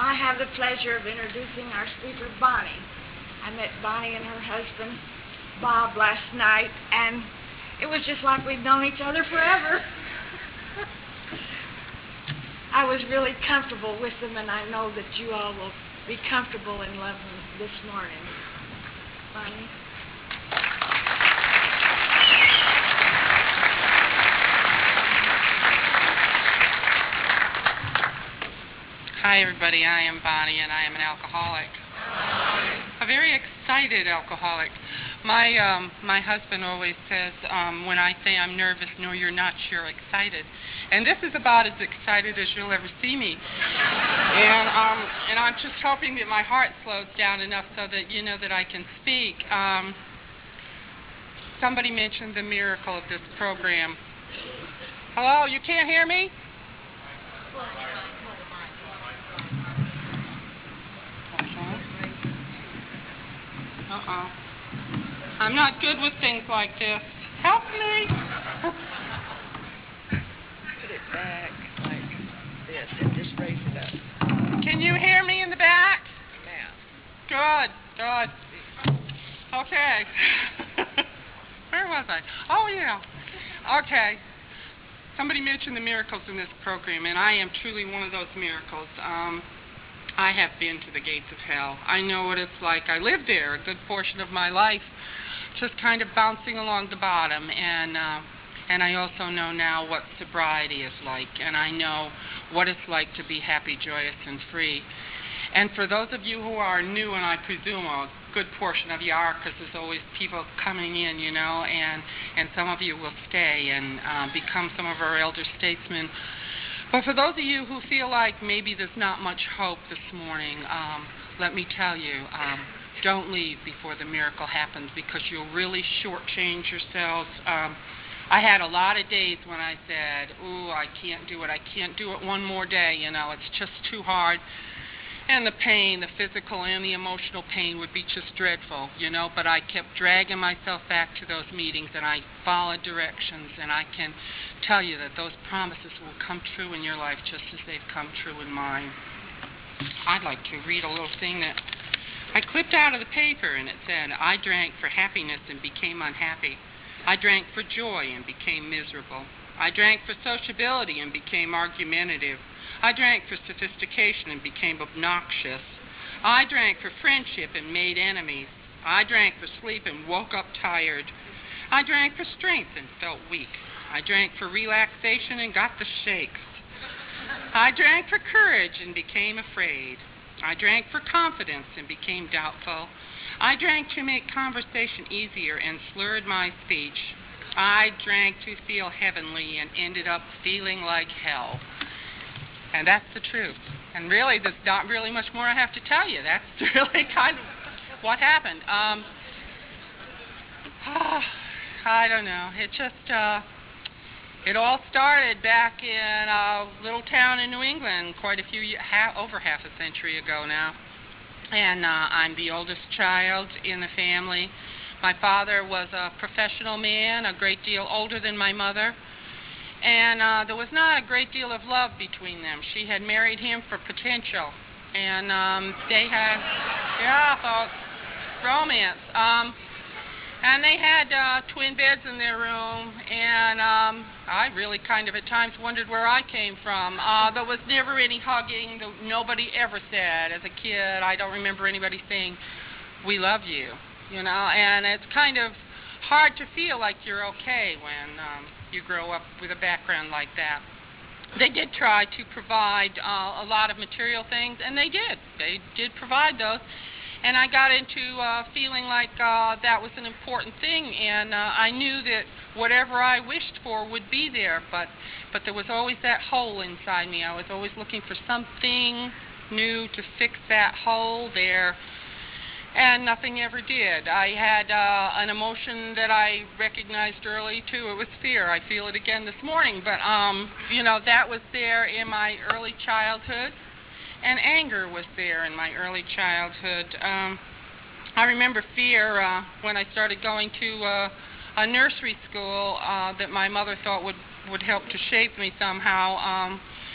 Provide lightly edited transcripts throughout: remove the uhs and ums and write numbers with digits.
I have the pleasure of introducing our speaker, Bonnie. I met Bonnie and her husband, Bob, last night, and it was just like we'd known each other forever. I was really comfortable with them, and I know that you all will be comfortable and love them this morning. Bonnie? Hi everybody, I am Bonnie and I am an alcoholic. A very excited alcoholic. My husband always says when I say I'm nervous, no you're not, you're excited. And this is about as excited as you'll ever see me. And I'm just hoping that my heart slows down enough so that you know that I can speak. Somebody mentioned the miracle of this program. Hello, you can't hear me? I'm not good with things like this. Help me! Put it back like this and just raise it up. Can you hear me in the back? Now. Good. Okay. Where was I? Oh, yeah. Okay. Somebody mentioned the miracles in this program, and I am truly one of those miracles. I have been to the gates of hell. I know what it's like. I lived there a good portion of my life, just kind of bouncing along the bottom. And I also know now what sobriety is like, and I know what it's like to be happy, joyous, and free. And for those of you who are new, and I presume a good portion of you are, because there's always people coming in, you know, and some of you will stay and become some of our elder statesmen. But for those of you who feel like maybe there's not much hope this morning, let me tell you, don't leave before the miracle happens, because you'll really shortchange yourselves. I had a lot of days when I said, ooh, I can't do it one more day, you know, it's just too hard. And the pain, the physical and the emotional pain would be just dreadful, you know, but I kept dragging myself back to those meetings, and I followed directions, and I can tell you that those promises will come true in your life just as they've come true in mine. I'd like to read a little thing that I clipped out of the paper, and it said, I drank for happiness and became unhappy. I drank for joy and became miserable. I drank for sociability and became argumentative. I drank for sophistication and became obnoxious. I drank for friendship and made enemies. I drank for sleep and woke up tired. I drank for strength and felt weak. I drank for relaxation and got the shakes. I drank for courage and became afraid. I drank for confidence and became doubtful. I drank to make conversation easier and slurred my speech. I drank to feel heavenly and ended up feeling like hell. And that's the truth. And really, there's not really much more I have to tell you. That's really kind of what happened. I don't know. It just, it all started back in a little town in New England quite a few years, over half a century ago now. And I'm the oldest child in the family. My father was a professional man, a great deal older than my mother. And there was not a great deal of love between them. She had married him for potential. And they had, yeah, folks, romance. And they had twin beds in their room. And I really kind of at times wondered where I came from. There was never any hugging. Nobody ever said, as a kid, I don't remember anybody saying, we love you, you know. And it's kind of hard to feel like you're okay when you grow up with a background like that. They did try to provide a lot of material things, and they did. They did provide those. And I got into feeling like that was an important thing, and I knew that whatever I wished for would be there, but there was always that hole inside me. I was always looking for something new to fix that hole there. And nothing ever did. I had an emotion that I recognized early, too. It was fear. I feel it again this morning. But, you know, that was there in my early childhood. And anger was there in my early childhood. I remember fear when I started going to a nursery school that my mother thought would help to shape me somehow.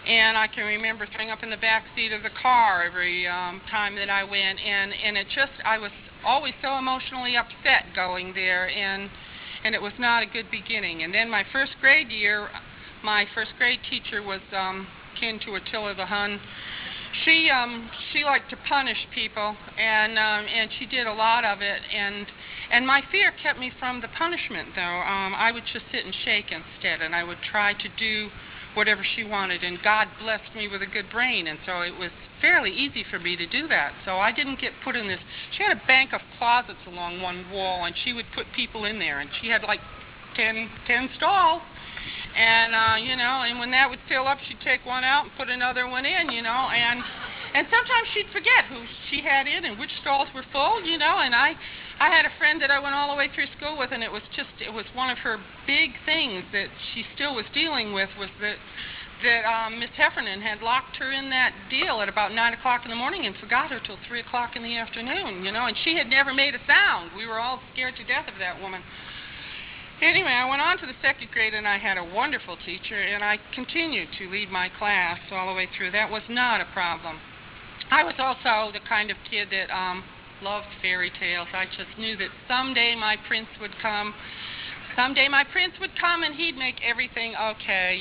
And I can remember throwing up in the back seat of the car every time that I went, and it just, I was always so emotionally upset going there, and it was not a good beginning. And then my first grade year, my first grade teacher was kin to Attila the Hun. She liked to punish people, and she did a lot of it, and my fear kept me from the punishment, though. I would just sit and shake instead, and I would try to do whatever she wanted, and God blessed me with a good brain, and so it was fairly easy for me to do that. So I didn't get put in this. She had a bank of closets along one wall, and she would put people in there, and she had like 10 stalls. And, and when that would fill up, she'd take one out and put another one in, and sometimes she'd forget who she had in and which stalls were full, and I had a friend that I went all the way through school with, and it was one of her big things that she still was dealing with, was that Miss Heffernan had locked her in that deal at about 9 o'clock in the morning and forgot her till 3 o'clock in the afternoon, and she had never made a sound. We were all scared to death of that woman. Anyway, I went on to the second grade, and I had a wonderful teacher, and I continued to lead my class all the way through. That was not a problem. I was also the kind of kid that loved fairy tales. I just knew that someday my prince would come. Someday my prince would come, and he'd make everything okay,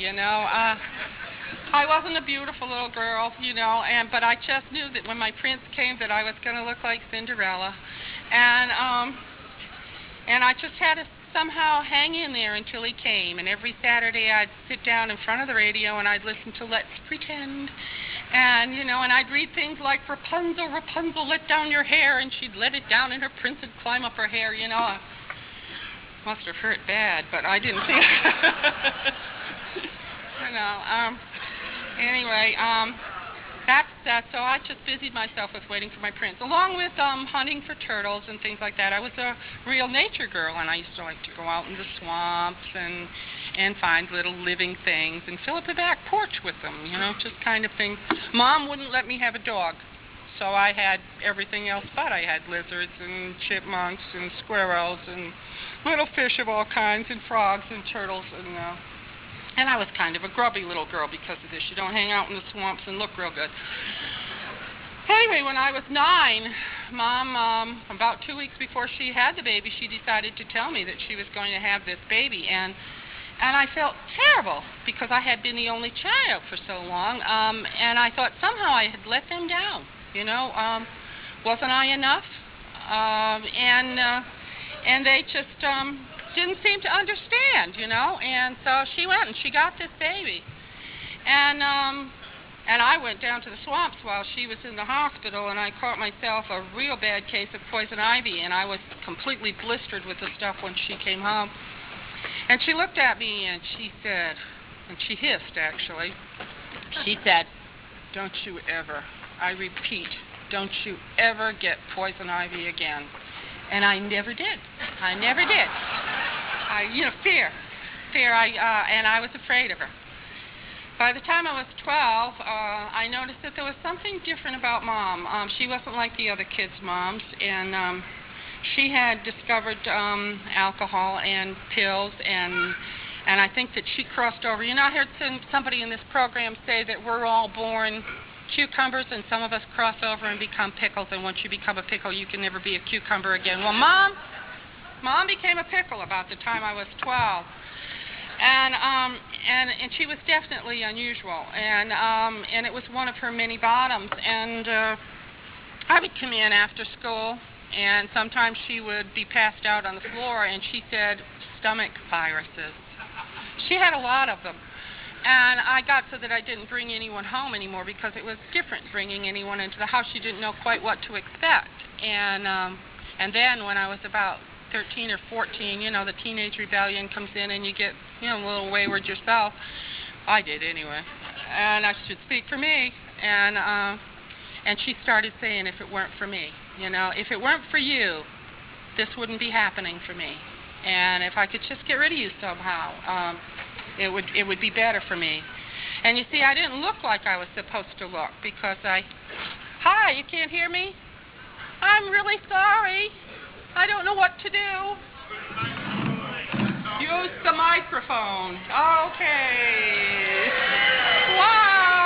I wasn't a beautiful little girl, but I just knew that when my prince came that I was going to look like Cinderella. And I just had to somehow hang in there until he came. And every Saturday I'd sit down in front of the radio and I'd listen to Let's Pretend. And, and I'd read things like, Rapunzel, Rapunzel, let down your hair. And she'd let it down and her prince would climb up her hair, Must have hurt bad, but I didn't think. Anyway, that's that. So I just busied myself with waiting for my prince, along with hunting for turtles and things like that. I was a real nature girl, and I used to like to go out in the swamps and find little living things and fill up the back porch with them, just kind of things. Mom wouldn't let me have a dog, so I had everything else, but I had lizards and chipmunks and squirrels and little fish of all kinds and frogs and turtles, and I was kind of a grubby little girl because of this. You don't hang out in the swamps and look real good. Anyway, when I was 9, Mom, about 2 weeks before she had the baby, she decided to tell me that she was going to have this baby. And I felt terrible because I had been the only child for so long. And I thought somehow I had let them down, wasn't I enough? And they just didn't seem to understand, and so she went and she got this baby, and I went down to the swamps while she was in the hospital, and I caught myself a real bad case of poison ivy, and I was completely blistered with the stuff when she came home. And she looked at me and she said, and she hissed actually, she said, "Don't you ever, I repeat, don't you ever get poison ivy again." And I never did. I never did. Fear. And I was afraid of her. By the time I was 12, I noticed that there was something different about Mom. She wasn't like the other kids' moms, and she had discovered alcohol and pills, and I think that she crossed over. I heard somebody in this program say that we're all born cucumbers, and some of us cross over and become pickles, and once you become a pickle, you can never be a cucumber again. Well, Mom became a pickle about the time I was 12, and she was definitely unusual, and it was one of her many bottoms. And I would come in after school, and sometimes she would be passed out on the floor, and she said stomach viruses. She had a lot of them. And I got so that I didn't bring anyone home anymore because it was different bringing anyone into the house. You didn't know quite what to expect. And then when I was about 13 or 14, the teenage rebellion comes in and you get, a little wayward yourself. I did anyway. And I should speak for me. And she started saying, if it weren't for me, if it weren't for you, this wouldn't be happening for me. And if I could just get rid of you somehow, it would be better for me. And you see, I didn't look like I was supposed to look because Hi, you can't hear me? I'm really sorry. I don't know what to do. Use the microphone. Okay. Wow.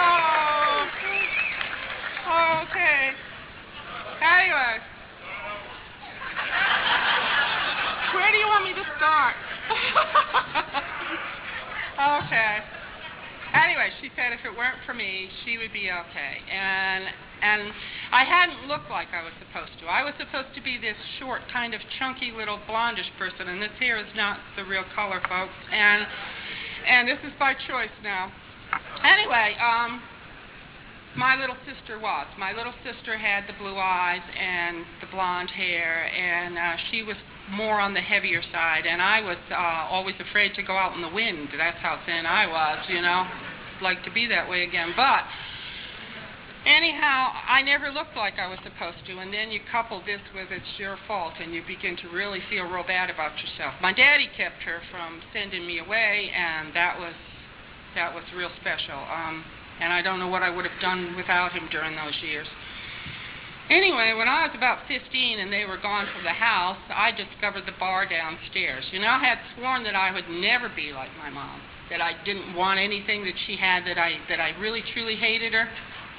me, she would be okay. And I hadn't looked like I was supposed to. I was supposed to be this short, kind of chunky little blondish person, and this hair is not the real color, folks. And this is by choice now. Anyway, my little sister was. My little sister had the blue eyes and the blonde hair, and she was more on the heavier side, and I was always afraid to go out in the wind. That's how thin I was, you know. Like to be that way again. But anyhow, I never looked like I was supposed to, and then you couple this with it's your fault, and you begin to really feel real bad about yourself. My daddy kept her from sending me away, and that was real special. And I don't know what I would have done without him during those years. Anyway, when I was about 15 and they were gone from the house, I discovered the bar downstairs. You know, I had sworn that I would never be like my mom, that I didn't want anything that she had, that I really truly hated her.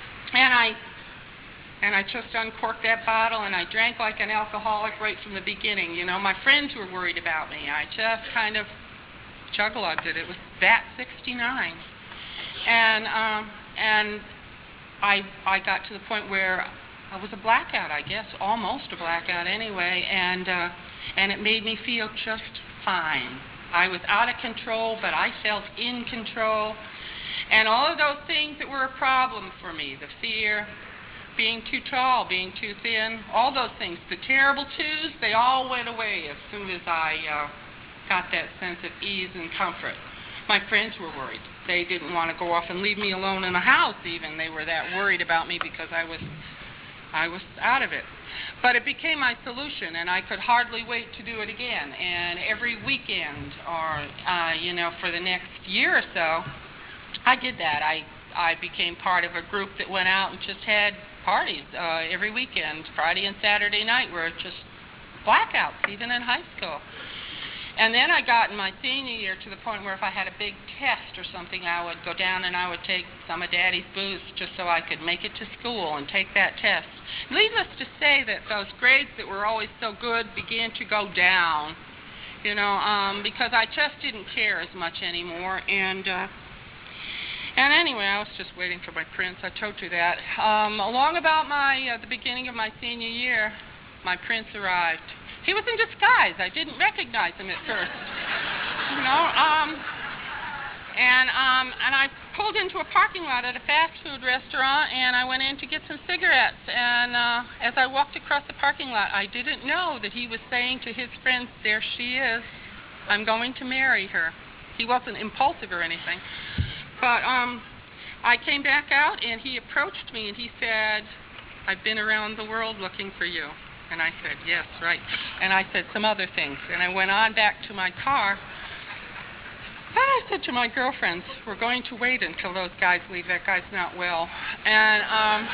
And I just uncorked that bottle and I drank like an alcoholic right from the beginning. You know, my friends were worried about me. I just kind of chug-lugged it. It was that 69. And I got to the point where I was a blackout, I guess, almost a blackout anyway, and it made me feel just fine. I was out of control, but I felt in control. And all of those things that were a problem for me, the fear, being too tall, being too thin, all those things, the terrible twos, they all went away as soon as I got that sense of ease and comfort. My friends were worried. They didn't want to go off and leave me alone in the house even. They were that worried about me because I was out of it. But it became my solution, and I could hardly wait to do it again. And every weekend, or you know, for the next year or so, I did that. I became part of a group that went out and just had parties every weekend. Friday and Saturday night were just blackouts, even in high school. And then I got in my senior year to the point where if I had a big test or something, I would go down and I would take some of Daddy's booze just so I could make it to school and take that test. Needless to say that those grades that were always so good began to go down, you know, because I just didn't care as much anymore. And anyway, I was just waiting for my prince. I told you that. Along about the beginning of my senior year, my prince arrived. He was in disguise. I didn't recognize him at first, you know. And I pulled into a parking lot at a fast food restaurant, and I went in to get some cigarettes. And as I walked across the parking lot, I didn't know that he was saying to his friends, "There she is. I'm going to marry her." He wasn't impulsive or anything. But I came back out, and he approached me, and he said, "I've been around the world looking for you." And I said, "Yes, right." And I said some other things. And I went on back to my car. And I said to my girlfriends, "We're going to wait until those guys leave. That guy's not well." And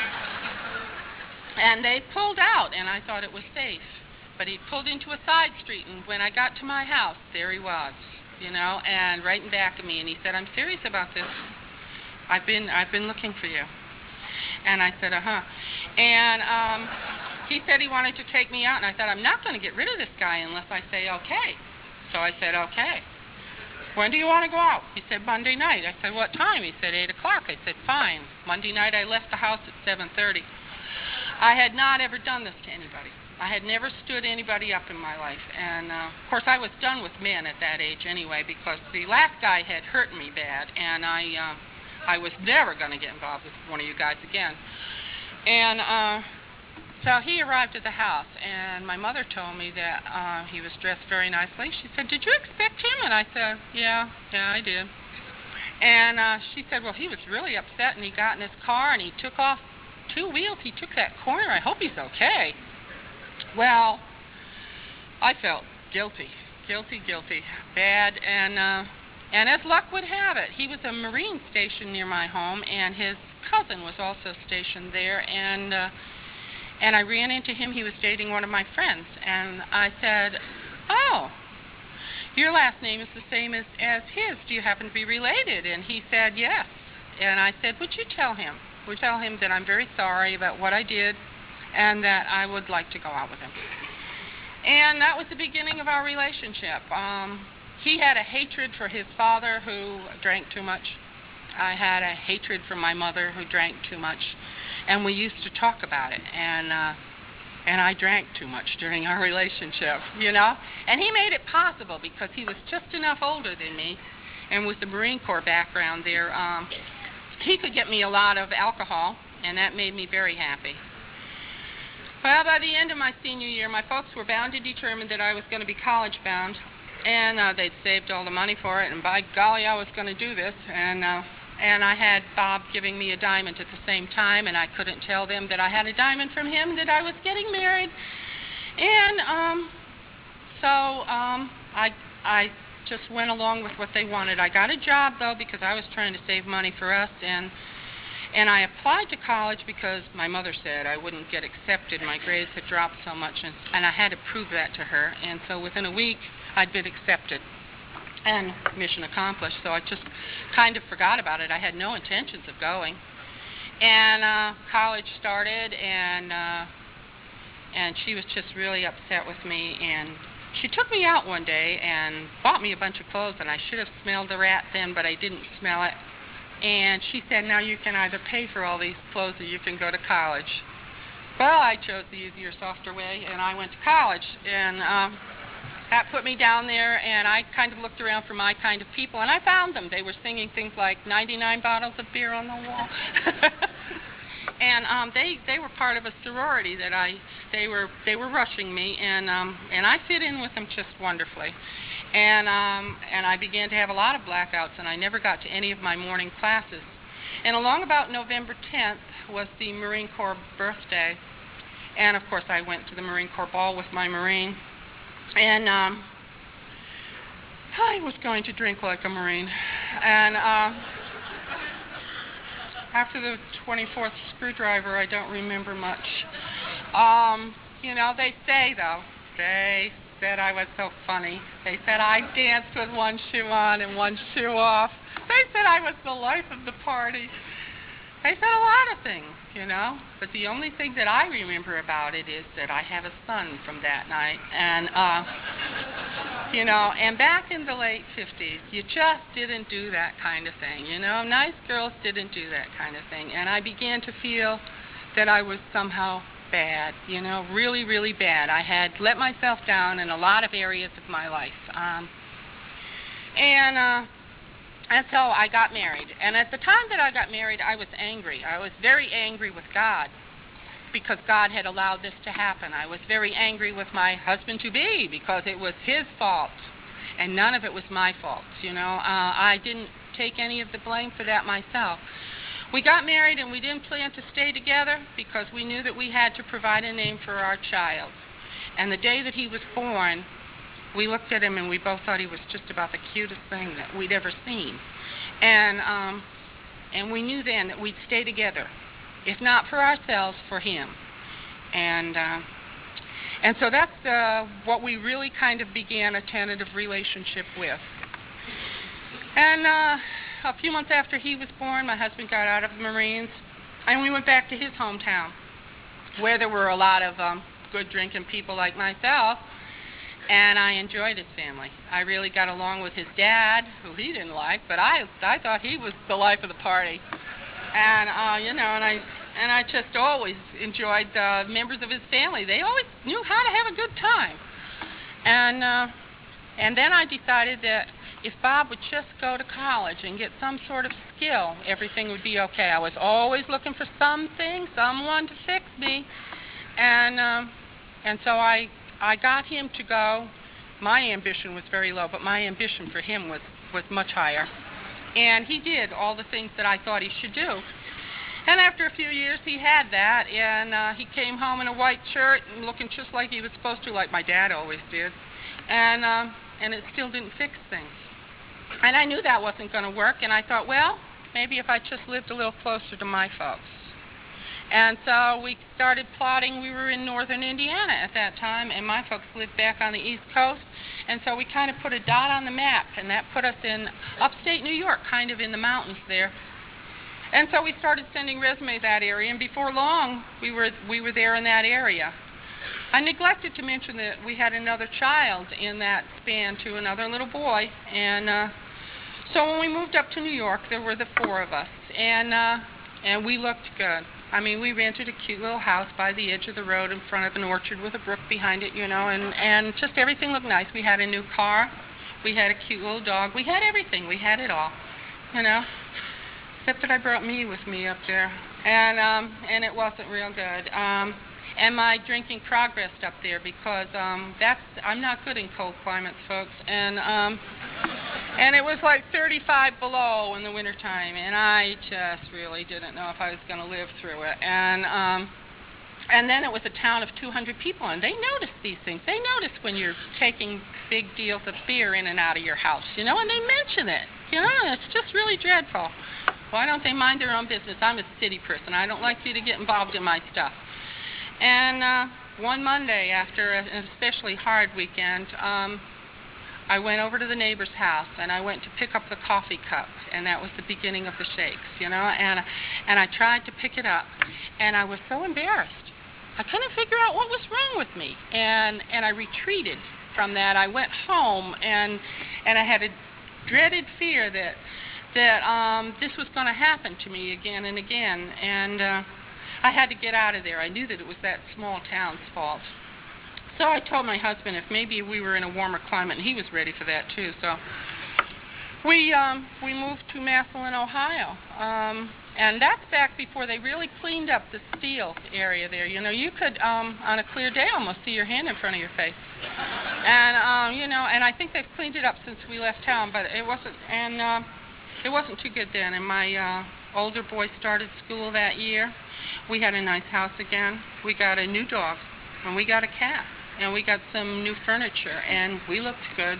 they pulled out, and I thought it was safe. But he pulled into a side street, and when I got to my house, there he was, you know, and right in back of me. And he said, "I'm serious about this. I've been looking for you." And I said, "Uh-huh." And he said he wanted to take me out, and I said, "I'm not going to get rid of this guy unless I say okay." So I said, "Okay. When do you want to go out?" He said, "Monday night." I said, "What time?" He said, 8 o'clock. I said, "Fine." Monday night, I left the house at 7:30. I had not ever done this to anybody. I had never stood anybody up in my life. And, of course, I was done with men at that age anyway, because the last guy had hurt me bad, and I was never going to get involved with one of you guys again. And so he arrived at the house, and my mother told me that he was dressed very nicely. She said, "Did you expect him?" And I said, yeah, I did. And she said, "Well, he was really upset, and he got in his car, and he took off 2 wheels. He took that corner. I hope he's okay." Well, I felt guilty, bad, and as luck would have it, he was a Marine stationed near my home, and his cousin was also stationed there, and I ran into him. He was dating one of my friends, and I said, "Oh, your last name is the same as his. Do you happen to be related?" And he said, "Yes." And I said, "Would you tell him? Would you tell him that I'm very sorry about what I did and that I would like to go out with him?" And that was the beginning of our relationship. He had a hatred for his father, who drank too much. I had a hatred for my mother who drank too much, and we used to talk about it, and I drank too much during our relationship, you know? And he made it possible because he was just enough older than me, and with the Marine Corps background there, he could get me a lot of alcohol, and that made me very happy. Well, by the end of my senior year, my folks were bound and determined that I was going to be college bound, and they'd saved all the money for it, and by golly, I was going to do this, and I had Bob giving me a diamond at the same time, and I couldn't tell them that I had a diamond from him, that I was getting married, and I just went along with what they wanted. I got a job, though, because I was trying to save money for us, and I applied to college because my mother said I wouldn't get accepted. My grades had dropped so much, and I had to prove that to her. And so within a week, I'd been accepted. And mission accomplished. So I just kind of forgot about it. I had no intentions of going. And college started, and she was just really upset with me. And she took me out one day and bought me a bunch of clothes, and I should have smelled the rat then, but I didn't smell it. And she said, now you can either pay for all these clothes or you can go to college. Well, I chose the easier, softer way, and I went to college. And that put me down there, and I kind of looked around for my kind of people, and I found them. They were singing things like 99 bottles of beer on the wall. And they were part of a sorority that they were rushing me, and I fit in with them just wonderfully. And I began to have a lot of blackouts, and I never got to any of my morning classes. And along about November 10th was the Marine Corps birthday. And of course I went to the Marine Corps ball with my Marine. And I was going to drink like a Marine. And after the 24th screwdriver, I don't remember much. You know, they say, though, they said I was so funny. They said I danced with one shoe on and one shoe off. They said I was the life of the party. They said a lot of things, you know. But the only thing that I remember about it is that I have a son from that night. And, you know, and back in the late 50s, you just didn't do that kind of thing, you know. Nice girls didn't do that kind of thing. And I began to feel that I was somehow bad, you know, really, really bad. I had let myself down in a lot of areas of my life. And so I got married. And at the time that I got married, I was angry. I was very angry with God because God had allowed this to happen. I was very angry with my husband-to-be because it was his fault, and none of it was my fault, you know. I didn't take any of the blame for that myself. We got married, and we didn't plan to stay together because we knew that we had to provide a name for our child. And the day that he was born, we looked at him and we both thought he was just about the cutest thing that we'd ever seen. And we knew then that we'd stay together, if not for ourselves, for him. And so that's what we really kind of began a tentative relationship with. And a few months after he was born, my husband got out of the Marines, and we went back to his hometown, where there were a lot of good drinking people like myself, and I enjoyed his family. I really got along with his dad, who he didn't like, but I thought he was the life of the party. And you know, and I just always enjoyed the members of his family. They always knew how to have a good time. And then I decided that if Bob would just go to college and get some sort of skill, everything would be okay. I was always looking for something, someone to fix me. And so I got him to go. My ambition was very low, but my ambition for him was much higher. And he did all the things that I thought he should do. And after a few years, he had that, and he came home in a white shirt and looking just like he was supposed to, like my dad always did. And it still didn't fix things. And I knew that wasn't going to work, and I thought, well, maybe if I just lived a little closer to my folks. And so we started plotting. We were in northern Indiana at that time, and my folks lived back on the East Coast. And so we kind of put a dot on the map, and that put us in upstate New York, kind of in the mountains there. And so we started sending resumes that area, and before long, we were there in that area. I neglected to mention that we had another child in that span, too, another little boy, and So when we moved up to New York, there were the four of us, and we looked good. I mean, we rented a cute little house by the edge of the road in front of an orchard with a brook behind it, and just everything looked nice. We had a new car. We had a cute little dog. We had everything. We had it all, except that I brought me with me up there, and it wasn't real good. And my drinking progressed up there because I'm not good in cold climates, folks, and it was like 35 below in the wintertime, and I just really didn't know if I was going to live through it. And then it was a town of 200 people, and they notice these things. They notice when you're taking big deals of beer in and out of your house, and they mention it. It's just really dreadful. Why don't they mind their own business? I'm a city person. I don't like you to get involved in my stuff. And one Monday, after an especially hard weekend, I went over to the neighbor's house, and I went to pick up the coffee cup, and that was the beginning of the shakes, and I tried to pick it up, and I was so embarrassed. I couldn't figure out what was wrong with me, and I retreated from that. I went home, and I had a dreaded fear that this was going to happen to me again and again, and I had to get out of there. I knew that it was that small town's fault. So I told my husband if maybe we were in a warmer climate, and he was ready for that too. So we moved to Massillon, Ohio, and that's back before they really cleaned up the steel area there. You could on a clear day almost see your hand in front of your face, and and I think they've cleaned it up since we left town, but it wasn't too good then. And my older boy started school that year. We had a nice house again. We got a new dog, and we got a cat, and we got some new furniture, and we looked good.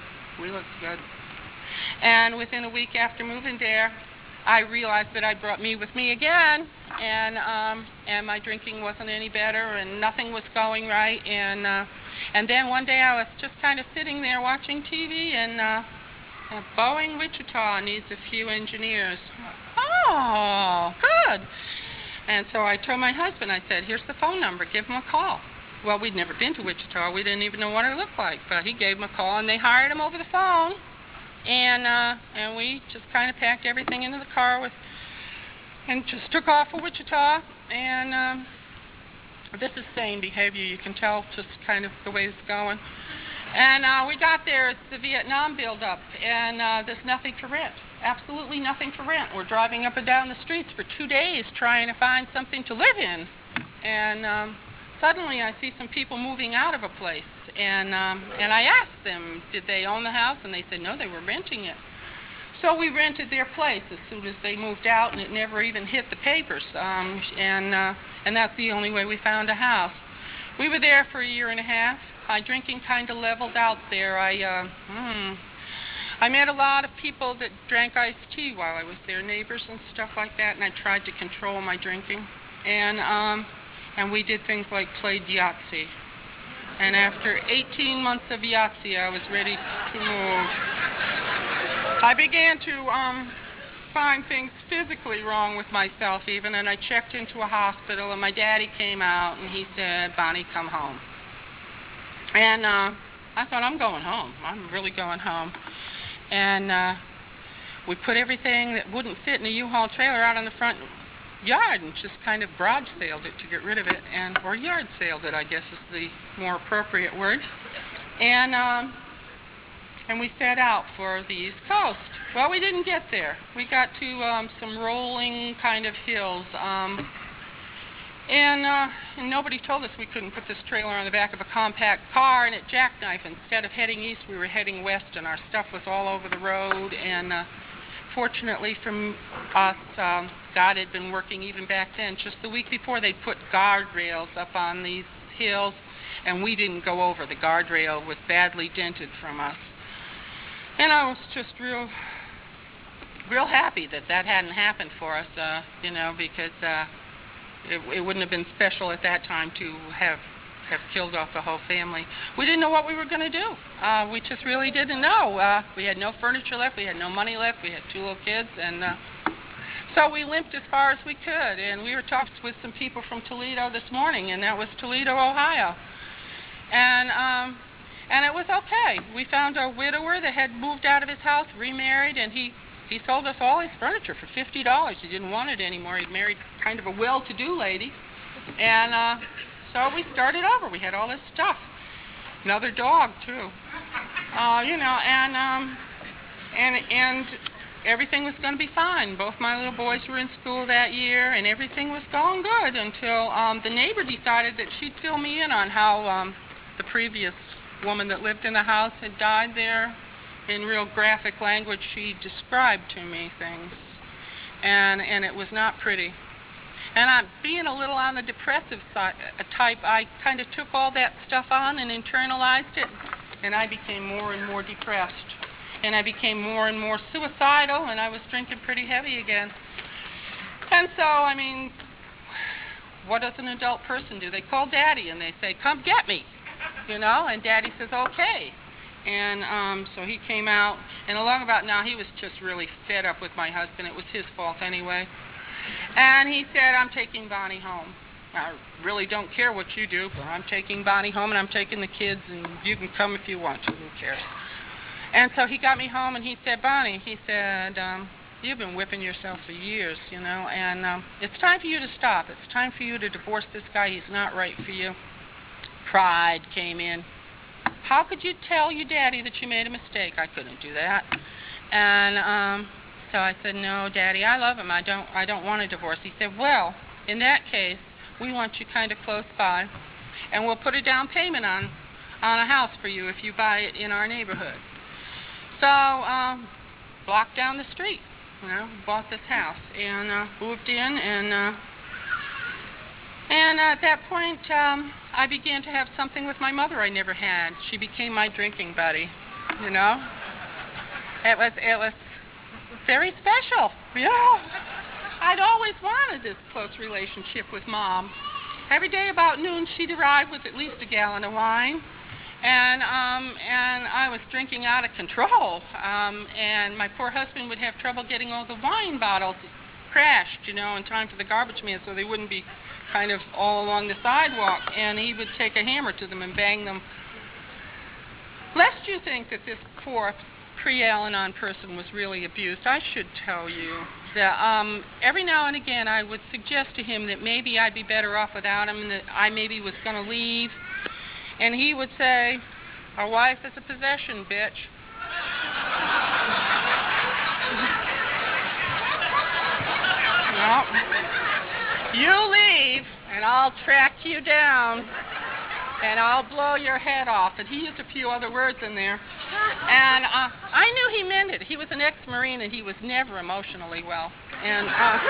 And within a week after moving there, I realized that I brought me with me again, and my drinking wasn't any better, and nothing was going right. And then one day I was just kind of sitting there watching TV, and Boeing Wichita needs a few engineers. Oh, good. And so I told my husband, I said, here's the phone number, give him a call. Well, we'd never been to Wichita. We didn't even know what it looked like, but he gave him a call, and they hired him over the phone. And we just kind of packed everything into the car and just took off for Wichita. And this is sane behavior. You can tell just kind of the way it's going. And we got there. It's the Vietnam buildup, and there's nothing for rent. Absolutely nothing for rent. We're driving up and down the streets for 2 days trying to find something to live in. And suddenly I see some people moving out of a place, and I asked them, did they own the house? And they said, no, they were renting it. So we rented their place as soon as they moved out, and it never even hit the papers. And that's the only way we found a house. We were there for 1.5 years. My drinking kind of leveled out there. I met a lot of people that drank iced tea while I was there, neighbors and stuff like that, and I tried to control my drinking. And we did things like played Yahtzee. And after 18 months of Yahtzee, I was ready to move. I began to find things physically wrong with myself even, and I checked into a hospital, and my daddy came out, and he said, Bonnie, come home. And I thought, I'm going home. I'm really going home. And we put everything that wouldn't fit in a U-Haul trailer out on the front yard and just kind of garage sailed it to get rid of it, or yard sailed it, I guess is the more appropriate word. And we set out for the East Coast. Well, we didn't get there. We got to some rolling kind of hills. And nobody told us we couldn't put this trailer on the back of a compact car and it jackknife. Instead of heading east, we were heading west, and our stuff was all over the road. And fortunately for us, God had been working even back then. Just the week before, they'd put guardrails up on these hills, and we didn't go over. The guardrail was badly dented from us. And I was just real happy that hadn't happened for us, because it wouldn't have been special at that time to have killed off the whole family. We didn't know what we were going to do. We just really didn't know. We had no furniture left. We had no money left. We had 2 little kids. And so we limped as far as we could. And we were talking with some people from Toledo this morning, and that was Toledo, Ohio. And it was okay. We found a widower that had moved out of his house, remarried, and he He sold us all his furniture for $50. He didn't want it anymore. He'd married kind of a well-to-do lady. And so we started over. We had all this stuff. Another dog, too. And everything was going to be fine. Both my little boys were in school that year, and everything was going good until the neighbor decided that she'd fill me in on how the previous woman that lived in the house had died there. In real graphic language, she described to me things, and it was not pretty. And I'm being a little on the depressive side, type. I kind of took all that stuff on and internalized it, and I became more and more depressed. And I became more and more suicidal, and I was drinking pretty heavy again. And so, I mean, what does an adult person do? They call Daddy and they say, "Come get me," and Daddy says, "Okay." And so he came out, and along about now, he was just really fed up with my husband. It was his fault anyway. And he said, "I'm taking Bonnie home. I really don't care what you do, but I'm taking Bonnie home, and I'm taking the kids, and you can come if you want to. Who cares?" And so he got me home, and he said, "Bonnie," he said, "you've been whipping yourself for years, and it's time for you to stop. It's time for you to divorce this guy. He's not right for you." Pride came in. "How could you tell your daddy that you made a mistake?" I couldn't do that. And so I said, "No, Daddy, I love him. I don't want a divorce." He said, "Well, in that case, we want you kind of close by, and we'll put a down payment on a house for you if you buy it in our neighborhood." So, block down the street, bought this house and moved in, and at that point, I began to have something with my mother I never had. She became my drinking buddy, It was very special, I'd always wanted this close relationship with Mom. Every day about noon, she'd arrive with at least a gallon of wine. And I was drinking out of control, and my poor husband would have trouble getting all the wine bottles crashed, in time for the garbage man, so they wouldn't be kind of all along the sidewalk, and he would take a hammer to them and bang them. Lest you think that this poor pre-Al-Anon person was really abused, I should tell you that every now and again I would suggest to him that maybe I'd be better off without him, and that I maybe was going to leave. And he would say, "Our wife is a possession, bitch." Well, you leave, and I'll track you down, and I'll blow your head off. And he used a few other words in there. And I knew he meant it. He was an ex-Marine, and he was never emotionally well. And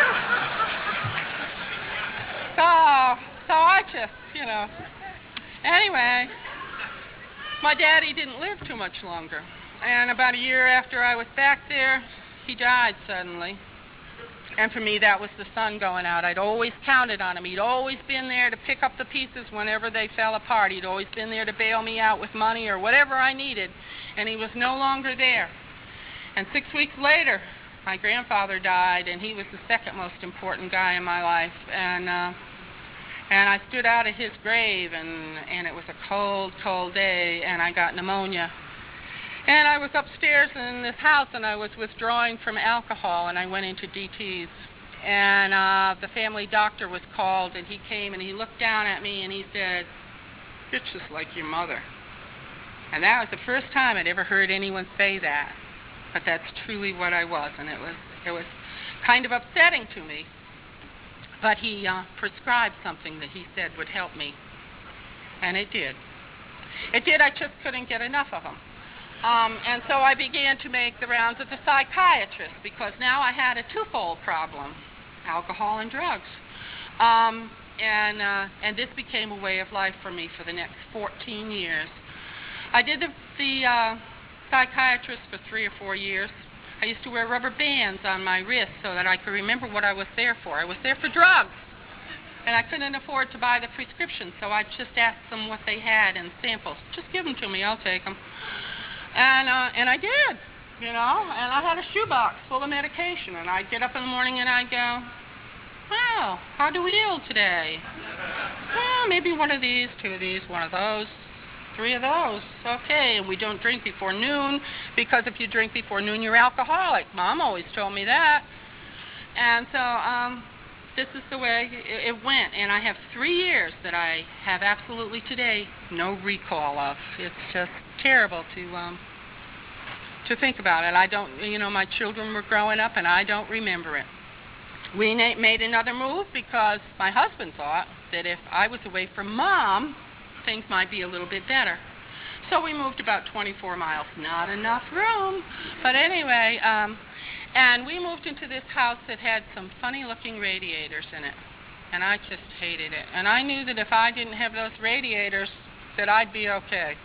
so I just, Anyway, my daddy didn't live too much longer. And about a year after I was back there, he died suddenly. And for me, that was the sun going out. I'd always counted on him. He'd always been there to pick up the pieces whenever they fell apart. He'd always been there to bail me out with money or whatever I needed. And he was no longer there. And 6 weeks later, my grandfather died, and he was the second most important guy in my life. And I stood out at his grave, and it was a cold, cold day, and I got pneumonia. And I was upstairs in this house, and I was withdrawing from alcohol, and I went into DTs. And the family doctor was called, and he came, and he looked down at me, and he said, "You're just like your mother." And that was the first time I'd ever heard anyone say that. But that's truly what I was, and it was kind of upsetting to me. But he prescribed something that he said would help me, and it did. It did. I just couldn't get enough of them. And so I began to make the rounds of the psychiatrist, because now I had a twofold problem: alcohol and drugs. And this became a way of life for me for the next 14 years. I did the psychiatrist for 3 or 4 years. I used to wear rubber bands on my wrists so that I could remember what I was there for. I was there for drugs. And I couldn't afford to buy the prescription, so I just asked them what they had in samples. "Just give them to me, I'll take them." And I did, and I had a shoebox full of medication, and I'd get up in the morning and I'd go, "Well, how do we feel today? Well, maybe one of these, 2 of these, one of those." 3 of those. Okay, and we don't drink before noon, because if you drink before noon, you're alcoholic. Mom always told me that. And so this is the way it went. And I have 3 years that I have absolutely today no recall of. It's just terrible to think about it. I don't, my children were growing up and I don't remember it. We made another move because my husband thought that if I was away from Mom, things might be a little bit better. So we moved about 24 miles. Not enough room. But anyway, and we moved into this house that had some funny-looking radiators in it. And I just hated it. And I knew that if I didn't have those radiators, that I'd be okay.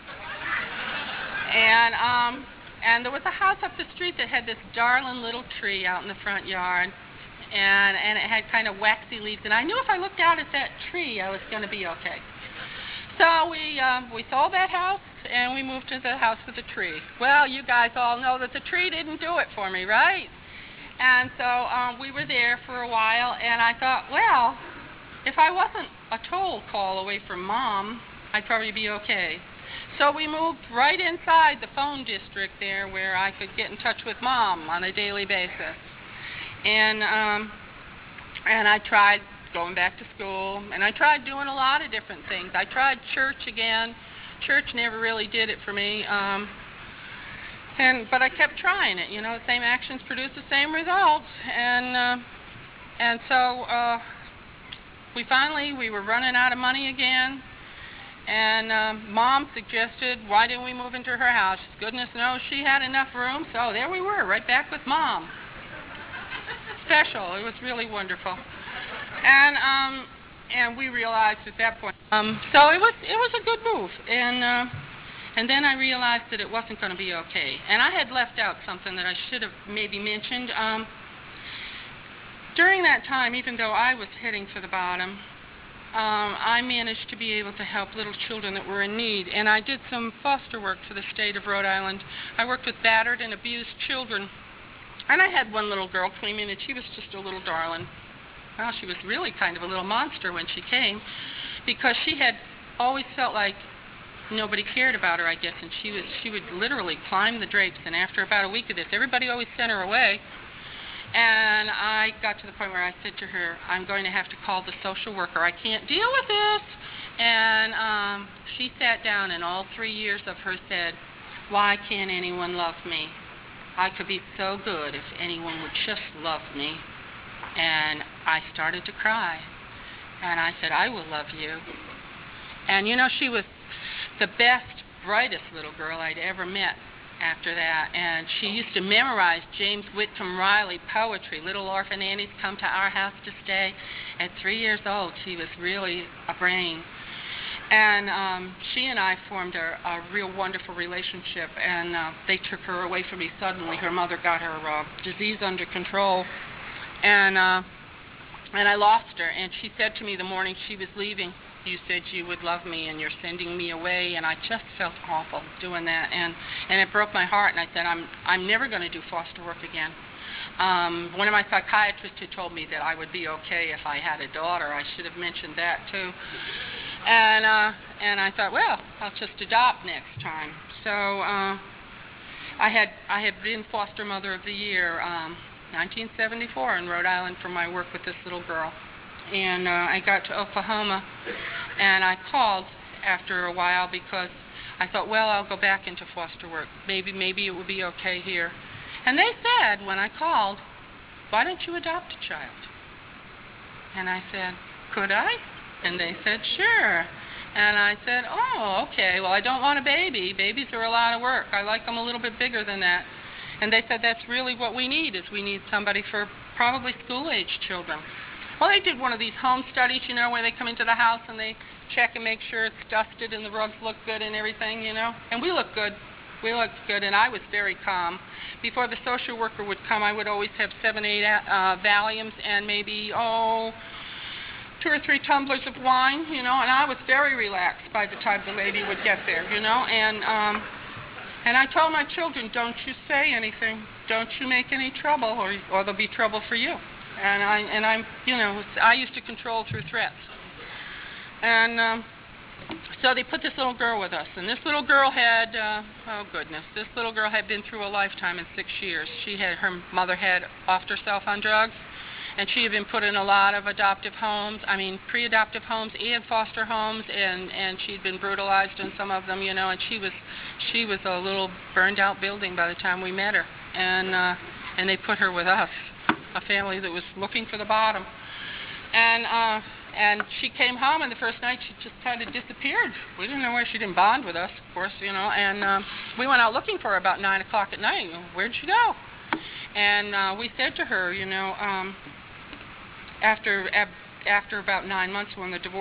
And there was a house up the street that had this darling little tree out in the front yard. And it had kind of waxy leaves. And I knew if I looked out at that tree, I was going to be okay. So we sold that house and we moved to the house with the tree. Well, you guys all know that the tree didn't do it for me, right? And so we were there for a while, and I thought, well, if I wasn't a toll call away from Mom, I'd probably be okay. So we moved right inside the phone district there where I could get in touch with Mom on a daily basis. And I tried going back to school, and I tried doing a lot of different things. I tried church again. Church never really did it for me. But I kept trying it. The same actions produce the same results. And so we were running out of money again. And Mom suggested, why didn't we move into her house? Goodness knows she had enough room. So there we were, right back with Mom. Special. It was really wonderful. And we realized at that point. So it was a good move. And then I realized that it wasn't going to be okay. And I had left out something that I should have maybe mentioned. During that time, even though I was heading for the bottom, I managed to be able to help little children that were in need. And I did some foster work for the state of Rhode Island. I worked with battered and abused children. And I had one little girl came in, and she was just a little darling. Well, she was really kind of a little monster when she came, because she had always felt like nobody cared about her, I guess, and she would literally climb the drapes. And after about a week of this, everybody always sent her away. And I got to the point where I said to her, I'm going to have to call the social worker. I can't deal with this. And she sat down, and all 3 years of her said, why can't anyone love me? I could be so good if anyone would just love me. And I started to cry. And I said, I will love you. And she was the best, brightest little girl I'd ever met after that. And she used to memorize James Whitcomb Riley poetry. Little orphan Annie's come to our house to stay. At 3 years old, she was really a brain. And she and I formed a real wonderful relationship. And they took her away from me suddenly. Her mother got her disease under control. And I lost her. And she said to me the morning she was leaving, you said you would love me, and you're sending me away. And I just felt awful doing that. And it broke my heart. And I said, I'm never going to do foster work again. One of my psychiatrists had told me that I would be okay if I had a daughter. I should have mentioned that too. And I thought, well, I'll just adopt next time. So I had been foster mother of the year 1974 in Rhode Island for my work with this little girl. And I got to Oklahoma, and I called after a while because I thought, well, I'll go back into foster work. Maybe it would be okay here. And they said, when I called, why don't you adopt a child? And I said, could I? And they said, sure. And I said, oh, okay, well, I don't want a baby. Babies are a lot of work. I like them a little bit bigger than that. And they said, that's really what we need, is we need somebody for probably school-age children. Well, they did one of these home studies, where they come into the house and they check and make sure it's dusted and the rugs look good and everything, And we looked good. We looked good, and I was very calm. Before the social worker would come, I would always have 7, 8 Valiums and maybe, 2 or 3 tumblers of wine, and I was very relaxed by the time the lady would get there, And I told my children, don't you say anything. Don't you make any trouble, or there'll be trouble for you. And I used to control through threats. And So they put this little girl with us, and this little girl had, oh goodness, this little girl had been through a lifetime in 6 years. Her mother had offed herself on drugs, and she had been put in a lot of adoptive homes, pre-adoptive homes and foster homes, and she'd been brutalized in some of them, and she was a little burned out building by the time we met her, and they put her with us, a family that was looking for the bottom. And she came home, and the first night she just kind of disappeared. We didn't know where. She didn't bond with us, of course, and we went out looking for her about 9 o'clock at night. Where'd she go? And we said to her, after about 9 months, when the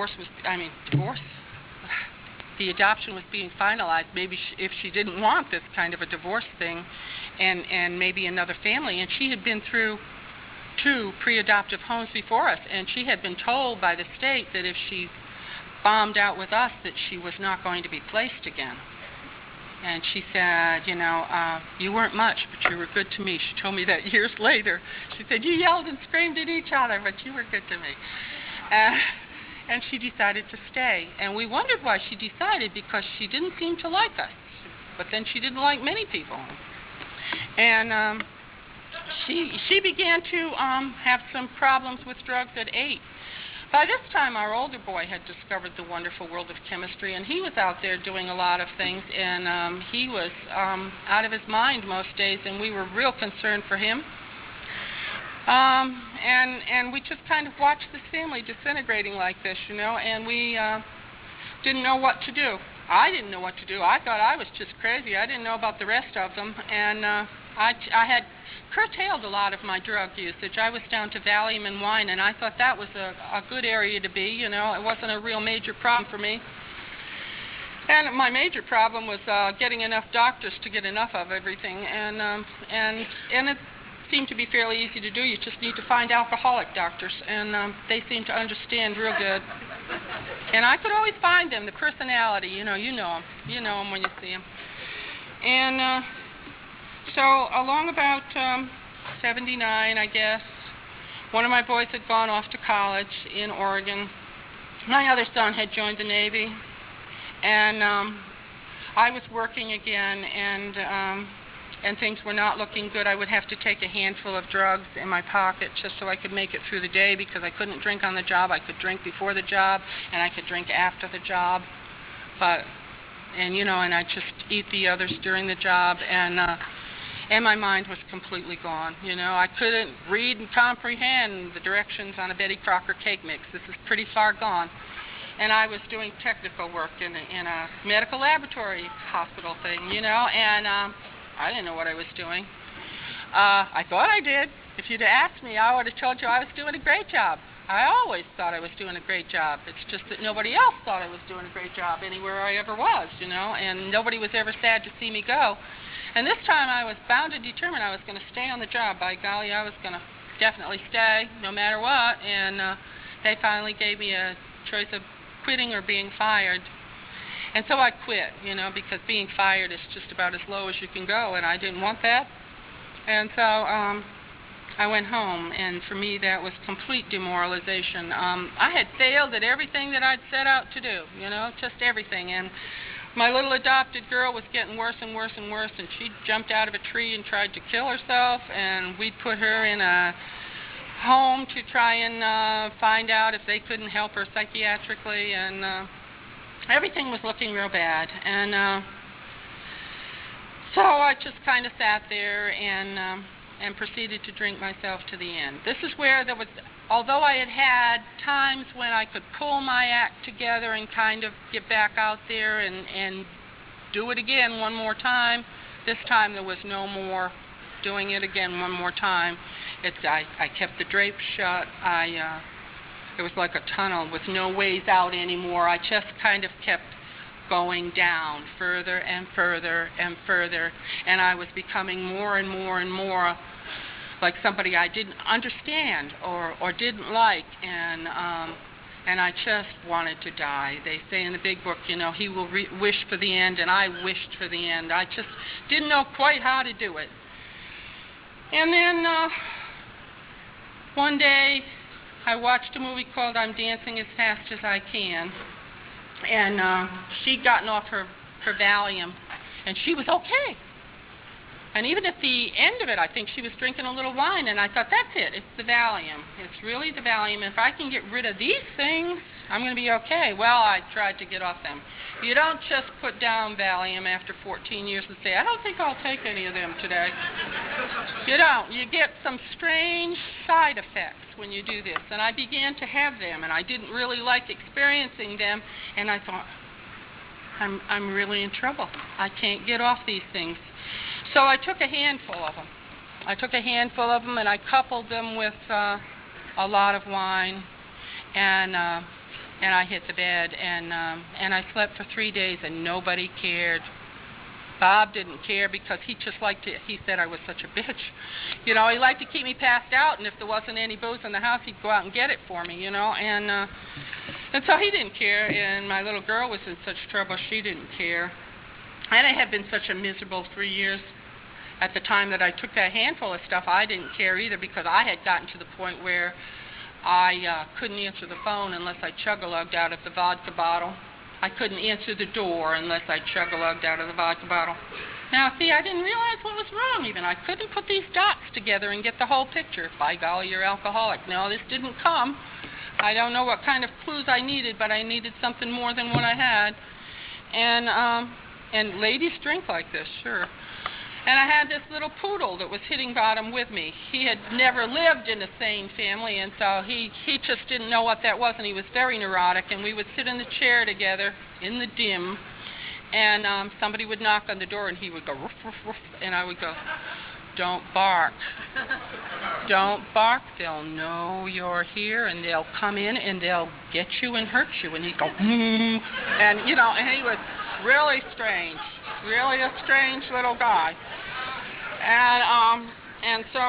the adoption was being finalized, maybe if she didn't want this kind of a divorce thing, and maybe another family, and she had been through 2 pre-adoptive homes before us, and she had been told by the state that if she bombed out with us, that she was not going to be placed again. And she said, you weren't much, but you were good to me. She told me that years later. She said, you yelled and screamed at each other, but you were good to me. And she decided to stay. And we wondered why she decided, because she didn't seem to like us. But then she didn't like many people. And she began to have some problems with drugs at 8. By this time, our older boy had discovered the wonderful world of chemistry, and he was out there doing a lot of things, and he was out of his mind most days, and we were real concerned for him. And we just kind of watched this family disintegrating like this, and we didn't know what to do. I didn't know what to do. I thought I was just crazy. I didn't know about the rest of them, and I had curtailed a lot of my drug usage. I was down to Valium and wine, and I thought that was a good area to be. It wasn't a real major problem for me. And my major problem was getting enough doctors to get enough of everything, and it seemed to be fairly easy to do. You just need to find alcoholic doctors, and they seem to understand real good. And I could always find them, the personality, you know them when you see them. And so along about 79, I guess, one of my boys had gone off to college in Oregon. My other son had joined the Navy, and I was working again, and things were not looking good. I would have to take a handful of drugs in my pocket just so I could make it through the day, because I couldn't drink on the job. I could drink before the job, and I could drink after the job. And I'd just eat the others during the job, and my mind was completely gone. I couldn't read and comprehend the directions on a Betty Crocker cake mix. This is pretty far gone. And I was doing technical work in a medical laboratory hospital thing, and I didn't know what I was doing. I thought I did. If you'd have asked me, I would have told you I was doing a great job. I always thought I was doing a great job. It's just that nobody else thought I was doing a great job anywhere I ever was, and nobody was ever sad to see me go. And this time I was bound and determined I was going to stay on the job. By golly, I was going to definitely stay no matter what. And they finally gave me a choice of quitting or being fired. And so I quit, because being fired is just about as low as you can go, and I didn't want that. And so I went home, and for me that was complete demoralization. I had failed at everything that I'd set out to do, just everything. And my little adopted girl was getting worse and worse and worse, and she jumped out of a tree and tried to kill herself, and we put her in a home to try and find out if they couldn't help her psychiatrically, and everything was looking real bad. And so I just kind of sat there and proceeded to drink myself to the end. This is where there was, although I had had times when I could pull my act together and kind of get back out there and do it again one more time, this time there was no more doing it again one more time. I kept the drapes shut. It was like a tunnel with no ways out anymore. I just kind of kept going down further and further and further, and I was becoming more and more and more like somebody I didn't understand or didn't like, and I just wanted to die. They say in the big book, he will wish for the end, and I wished for the end. I just didn't know quite how to do it. And then one day I watched a movie called I'm Dancing as Fast as I Can, And she'd gotten off her Valium, and she was okay. And even at the end of it, I think she was drinking a little wine, and I thought, that's it. It's the Valium. It's really the Valium. If I can get rid of these things, I'm going to be okay. Well, I tried to get off them. You don't just put down Valium after 14 years and say, I don't think I'll take any of them today. You don't. You get some strange side effects when you do this. And I began to have them, and I didn't really like experiencing them, and I thought, I'm really in trouble. I can't get off these things. So I took a handful of them. And I coupled them with a lot of wine, and I hit the bed, and I slept for 3 days, and nobody cared. Bob didn't care because he just liked to, he said I was such a bitch. You know, he liked to keep me passed out, and if there wasn't any booze in the house, he'd go out and get it for me, you know, and so he didn't care, and my little girl was in such trouble, she didn't care. And it had been such a miserable 3 years. At the time that I took that handful of stuff, I didn't care either because I had gotten to the point where I couldn't answer the phone unless I chug-a-lugged out of the vodka bottle. I couldn't answer the door unless I chug-a-lugged out of the vodka bottle. Now, see, I didn't realize what was wrong even. I couldn't put these dots together and get the whole picture. By golly, you're alcoholic. No, this didn't come. I don't know what kind of clues I needed, but I needed something more than what I had. And ladies drink like this, sure. And I had this little poodle that was hitting bottom with me. He had never lived in a sane family, and so he just didn't know what that was, and he was very neurotic, and we would sit in the chair together in the dim, and somebody would knock on the door, and he would go, woof, woof, woof, and I would go, don't bark. Don't bark. They'll know you're here, and they'll come in, and they'll get you and hurt you. And he'd go, and, you know, and he was really strange, really a strange little guy. And so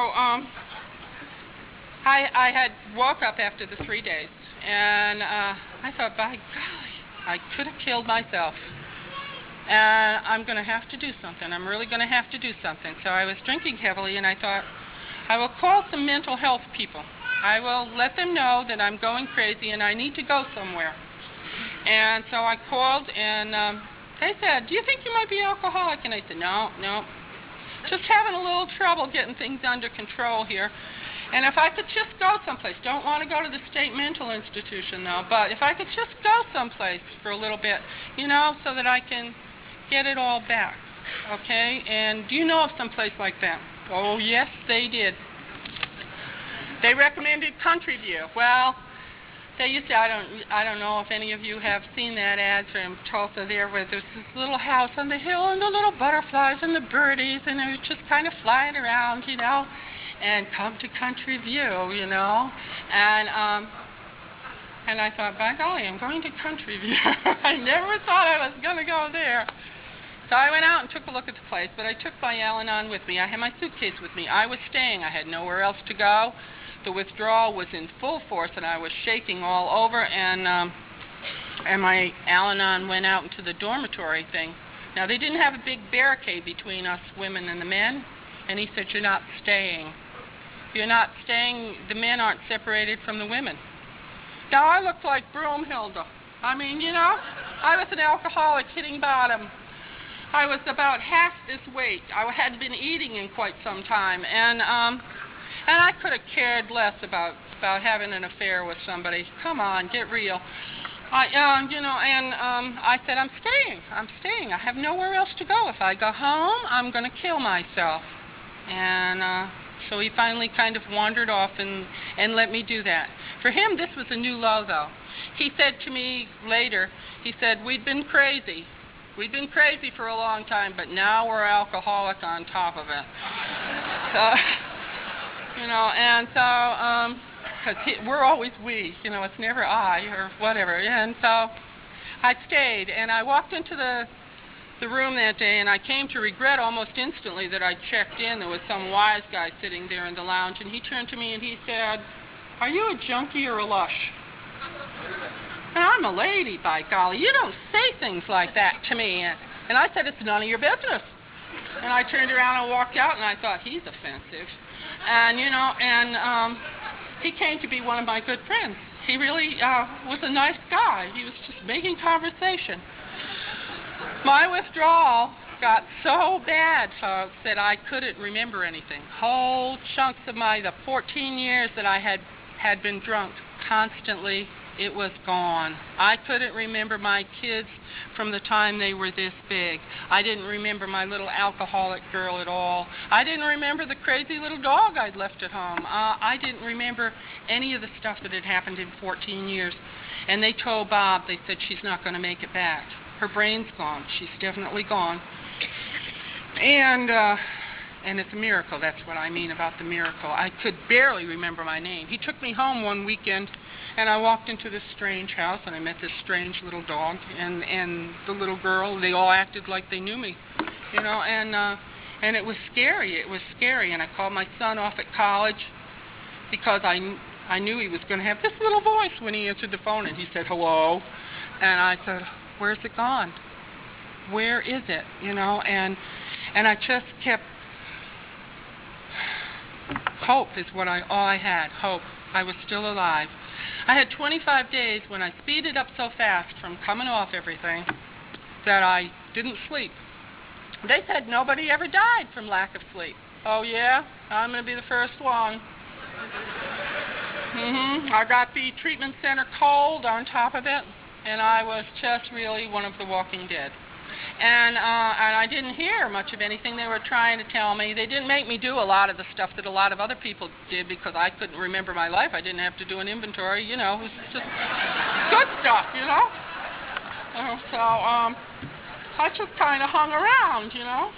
I had woke up after the 3 days, and I thought, by golly, I could have killed myself. And I'm going to have to do something. I'm really going to have to do something. So I was drinking heavily, and I thought, I will call some mental health people. I will let them know that I'm going crazy and I need to go somewhere. And so I called, and they said, do you think you might be alcoholic? And I said, no, just having a little trouble getting things under control here. And if I could just go someplace, don't want to go to the state mental institution though, but if I could just go someplace for a little bit, you know, so that I can get it all back, okay? And do you know of someplace like that? Oh, yes, they did. They recommended Country View. Well, they used to, I don't know if any of you have seen that ad from Tulsa there, where there's this little house on the hill and the little butterflies and the birdies, and they're just kind of flying around, you know, and come to Country View, you know. And I thought, by golly, I'm going to Country View. I never thought I was going to go there. So I went out and took a look at the place, but I took my Al-Anon with me. I had my suitcase with me. I was staying. I had nowhere else to go. The withdrawal was in full force, and I was shaking all over, and my Al-Anon went out into the dormitory thing. Now, they didn't have a big barricade between us women and the men, and he said, you're not staying. You're not staying. The men aren't separated from the women. Now, I looked like Broomhilda. I mean, you know, I was an alcoholic hitting bottom. I was about half this weight. I hadn't been eating in quite some time, and I could have cared less about having an affair with somebody. Come on, get real. You know, and I said, I'm staying. I have nowhere else to go. If I go home, I'm going to kill myself. And so he finally kind of wandered off and let me do that. For him, this was a new low, though. He said to me later, he said, we'd been crazy. We'd been crazy for a long time, but now we're alcoholic on top of it. So, you know, and so, because we're always we, you know, it's never I or whatever. And so I stayed, and I walked into the room that day, and I came to regret almost instantly that I checked in. There was some wise guy sitting there in the lounge, and he turned to me and he said, are you a junkie or a lush? And I'm a lady, by golly. You don't say things like that to me. And I said, it's none of your business. And I turned around and walked out, and I thought, he's offensive. And, you know, and he came to be one of my good friends. He really was a nice guy. He was just making conversation. My withdrawal got so bad, folks, that I couldn't remember anything. Whole chunks of the 14 years that I had been drunk constantly, it was gone. I couldn't remember my kids from the time they were this big. I didn't remember my little alcoholic girl at all. I didn't remember the crazy little dog I'd left at home. I didn't remember any of the stuff that had happened in 14 years. And they told Bob, they said, she's not going to make it back. Her brain's gone. She's definitely gone. And it's a miracle. That's what I mean about the miracle. I could barely remember my name. He took me home one weekend, and I walked into this strange house, and I met this strange little dog and the little girl. They all acted like they knew me, you know, and it was scary. It was scary. And I called my son off at college because I knew he was going to have this little voice when he answered the phone, and he said, hello. And I said, where's it gone? Where is it? You know, and I just kept, hope is all I had, hope. I was still alive. I had 25 days when I speeded up so fast from coming off everything that I didn't sleep. They said nobody ever died from lack of sleep. Oh yeah? I'm going to be the first one. I got the treatment center cold on top of it, and I was just really one of the walking dead. And I didn't hear much of anything they were trying to tell me. They didn't make me do a lot of the stuff that a lot of other people did because I couldn't remember my life. I didn't have to do an inventory, you know. It was just good stuff, you know. So I just kind of hung around, you know.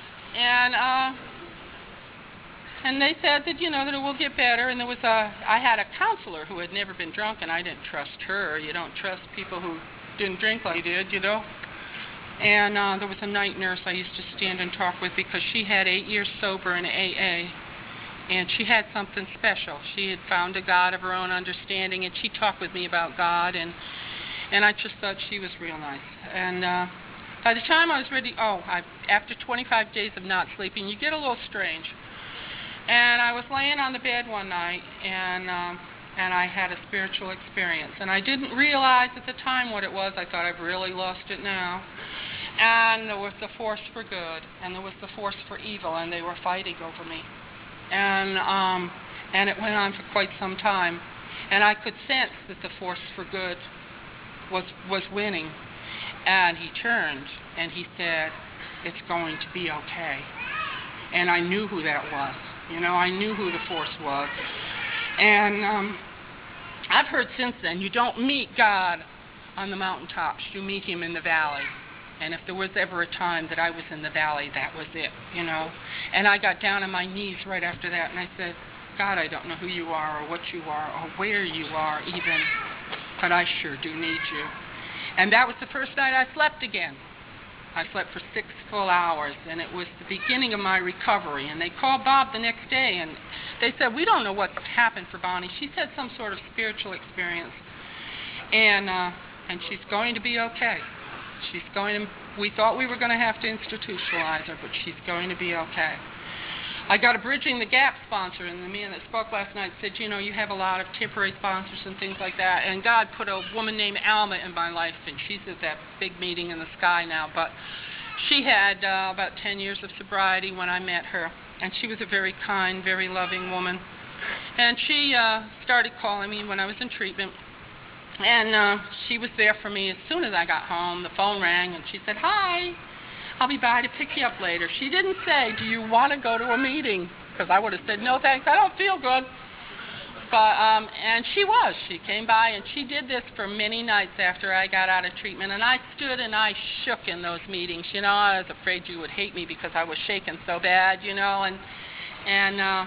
And they said that, you know, that it will get better. And I had a counselor who had never been drunk, and I didn't trust her. You don't trust people who didn't drink like he did, you know. And there was a night nurse I used to stand and talk with because she had 8 years sober in AA. And she had something special. She had found a God of her own understanding, and she talked with me about God. And I just thought she was real nice. And by the time I was ready, after 25 days of not sleeping, you get a little strange. And I was laying on the bed one night, and I had a spiritual experience. And I didn't realize at the time what it was. I thought, I've really lost it now. And there was the force for good, and there was the force for evil, and they were fighting over me. And it went on for quite some time. And I could sense that the force for good was winning. And he turned, and he said, it's going to be okay. And I knew who that was. You know, I knew who the force was. And I've heard since then, you don't meet God on the mountaintops. You meet him in the valley. And if there was ever a time that I was in the valley, that was it, you know. And I got down on my knees right after that, and I said, God, I don't know who you are or what you are or where you are even, but I sure do need you. And that was the first night I slept again. I slept for 6 full hours, and it was the beginning of my recovery. And they called Bob the next day, and they said, we don't know what's happened for Bonnie. She's had some sort of spiritual experience, and she's going to be okay. We thought we were going to have to institutionalize her, but she's going to be okay. I got a Bridging the Gap sponsor, and the man that spoke last night said, you know, you have a lot of temporary sponsors and things like that, and God put a woman named Alma in my life, and she's at that big meeting in the sky now, but she had about 10 years of sobriety when I met her, and she was a very kind, very loving woman. And she started calling me when I was in treatment. And she was there for me as soon as I got home. The phone rang, and she said, hi, I'll be by to pick you up later. She didn't say, do you want to go to a meeting? Because I would have said, no, thanks, I don't feel good. But, and she came by, and she did this for many nights after I got out of treatment. And I stood and I shook in those meetings. You know, I was afraid you would hate me because I was shaking so bad, you know, and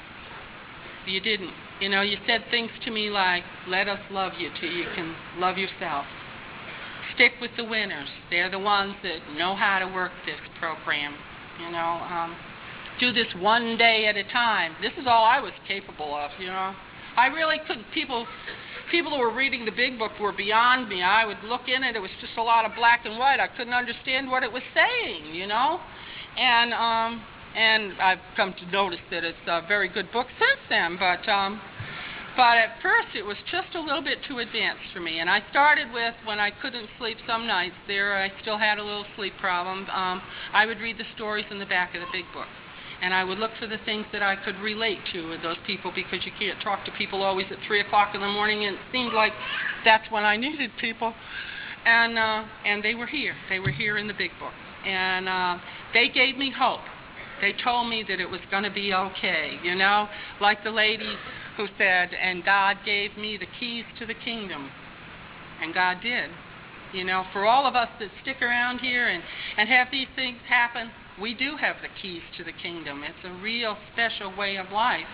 you didn't. You know, you said things to me like, let us love you till you can love yourself. Stick with the winners. They're the ones that know how to work this program. You know, do this one day at a time. This is all I was capable of, you know. I really couldn't, people who were reading the big book were beyond me. I would look in it, it was just a lot of black and white. I couldn't understand what it was saying, you know. And I've come to notice that it's a very good book since then, but But at first it was just a little bit too advanced for me. And I started with, when I couldn't sleep some nights, there I still had a little sleep problem, I would read the stories in the back of the big book. And I would look for the things that I could relate to with those people, because you can't talk to people always at 3 o'clock in the morning, and it seemed like that's when I needed people. And they were here. They were here in the big book. And they gave me hope. They told me that it was going to be okay, you know, like the lady who said, and God gave me the keys to the kingdom. And God did. You know, for all of us that stick around here and have these things happen, we do have the keys to the kingdom. It's a real special way of life.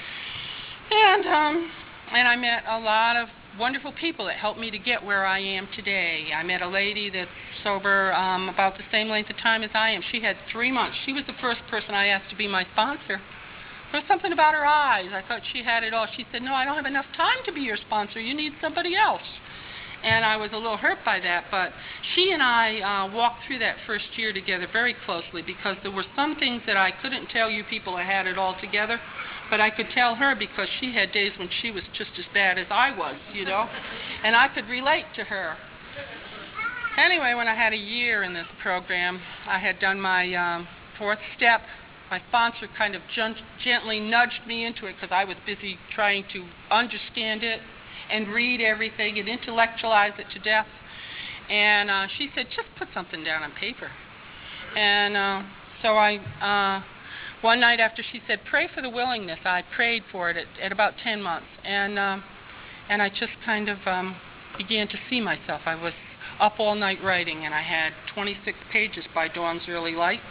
And I met a lot of wonderful people that helped me to get where I am today. I met a lady that's sober about the same length of time as I am. She had 3 months. She was the first person I asked to be my sponsor. There was something about her eyes. I thought she had it all. She said, "No, I don't have enough time to be your sponsor. You need somebody else." And I was a little hurt by that, but she and I walked through that first year together very closely, because there were some things that I couldn't tell you people that had it all together, but I could tell her because she had days when she was just as bad as I was, you know, and I could relate to her. Anyway, when I had a year in this program, I had done my fourth step. My sponsor kind of gently nudged me into it, because I was busy trying to understand it and read everything and intellectualize it to death. And she said, "Just put something down on paper." And so I, one night after she said, "Pray for the willingness," I prayed for it at about 10 months. And I just kind of began to see myself. I was up all night writing, and I had 26 pages by dawn's early light.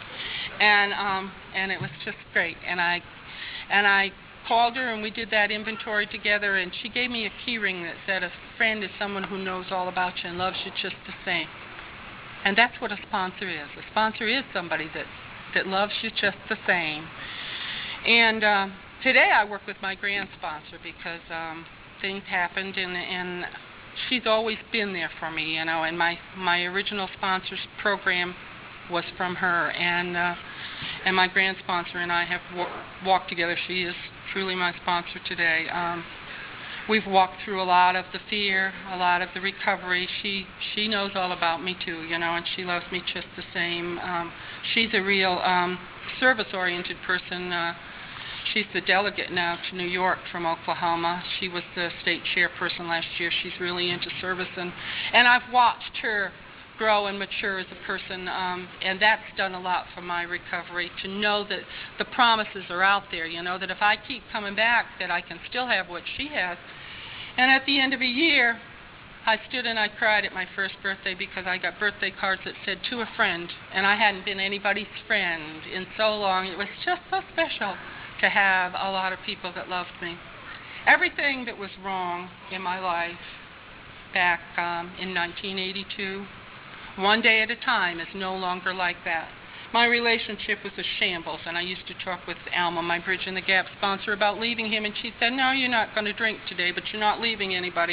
And it was just great. And I called her, and we did that inventory together, and she gave me a key ring that said, "A friend is someone who knows all about you and loves you just the same." And that's what a sponsor is. A sponsor is somebody that loves you just the same. And today I work with my grand sponsor, because things happened, and she's always been there for me, you know, and my original sponsor's program was from her. And my grand sponsor and I have walked together. She is truly my sponsor today. We've walked through a lot of the fear, a lot of the recovery. She knows all about me too, you know, and she loves me just the same. She's a real service-oriented person. She's the delegate now to New York from Oklahoma. She was the state chairperson last year. She's really into service, and I've watched her grow and mature as a person, and that's done a lot for my recovery, to know that the promises are out there, you know, that if I keep coming back, that I can still have what she has. And at the end of a year, I stood and I cried at my first birthday, because I got birthday cards that said, "To a friend," and I hadn't been anybody's friend in so long. It was just so special to have a lot of people that loved me. Everything that was wrong in my life back in 1982, one day at a time, is no longer like that. My relationship was a shambles, and I used to talk with Alma, my Bridge in the Gap sponsor, about leaving him, and she said, "No, you're not going to drink today, but you're not leaving anybody."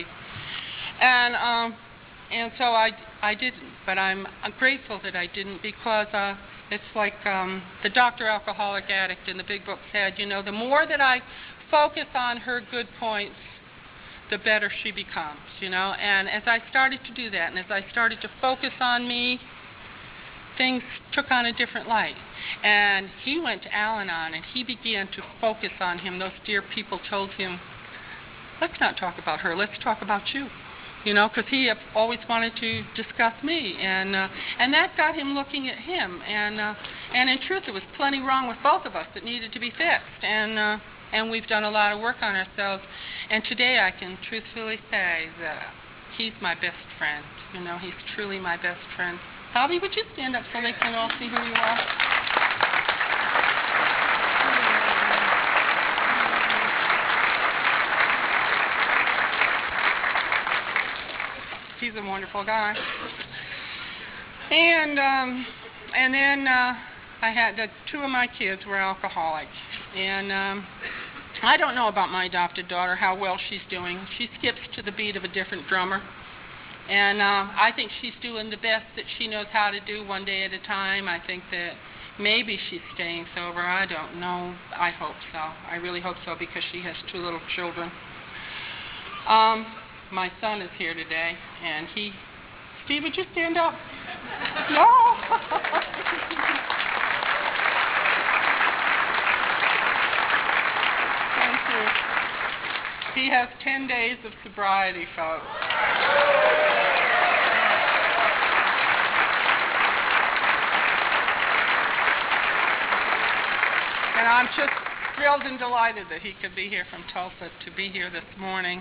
And so I didn't, but I'm grateful that I didn't, because it's like the Dr. Alcoholic Addict in the big book said, you know, the more that I focus on her good points, the better she becomes, you know. And as I started to do that, and as I started to focus on me, things took on a different light. And he went to Al-Anon, and he began to focus on him. Those dear people told him, "Let's not talk about her, let's talk about you." You know, because he always wanted to discuss me, and that got him looking at him. And in truth, there was plenty wrong with both of us that needed to be fixed. And we've done a lot of work on ourselves. And today I can truthfully say that he's my best friend. You know, he's truly my best friend. Bobby, would you stand up so they can all see who you are? He's a wonderful guy. And then I had two of my kids were alcoholic. And I don't know about my adopted daughter, how well she's doing. She skips to the beat of a different drummer. And I think she's doing the best that she knows how to do, one day at a time. I think that maybe she's staying sober. I don't know. I hope so. I really hope so, because she has two little children. My son is here today, and Steve, would you stand up? No. Thank you. He has 10 days of sobriety, folks. And I'm just thrilled and delighted that he could be here from Tulsa to be here this morning.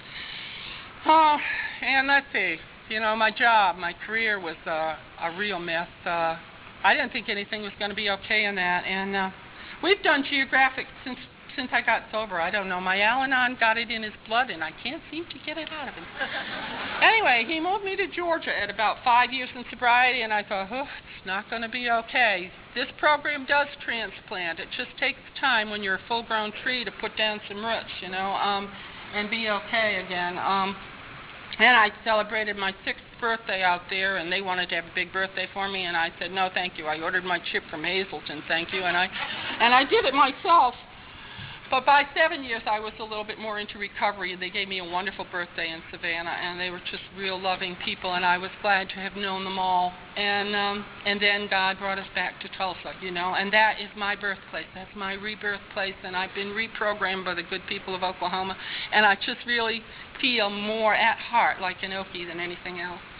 Oh, and let's see, my job, my career was a real mess. I didn't think anything was going to be okay in that. And we've done geographic since I got sober. I don't know. My Al-Anon got it in his blood, and I can't seem to get it out of him. Anyway, he moved me to Georgia at about 5 years in sobriety, and I thought, it's not going to be okay. This program does transplant. It just takes time when you're a full-grown tree to put down some roots, and be okay again. And I celebrated my 6th birthday out there, and they wanted to have a big birthday for me, and I said, no, thank you. I ordered my chip from Hazelton, thank you, and I did it myself. But by 7 years, I was a little bit more into recovery, and they gave me a wonderful birthday in Savannah, and they were just real loving people, and I was glad to have known them all. And then God brought us back to Tulsa, and that is my birthplace. That's my rebirth place, and I've been reprogrammed by the good people of Oklahoma, and I just really feel more at heart like an Okie than anything else.